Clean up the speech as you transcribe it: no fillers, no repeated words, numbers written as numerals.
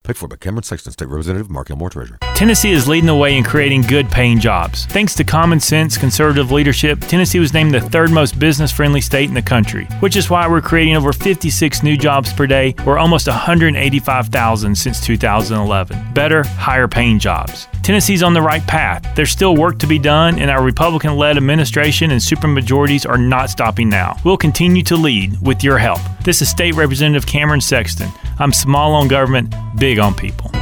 Paid for by Cameron Sexton, State Representative, Mark Elmore, Treasurer. Tennessee is leading the way in creating good-paying jobs. Thanks to common sense, conservative leadership, Tennessee was named the third most business-friendly state in the country, which is why we're creating over 56 new jobs per day, or almost 185,000 since 2011. Better, higher-paying jobs. Tennessee's on the right path. There's still work to be done, and our Republican-led administration and supermajorities are not stopping now. We'll continue to lead with your help. This is State Representative Cameron Sexton. I'm small on government, big on people.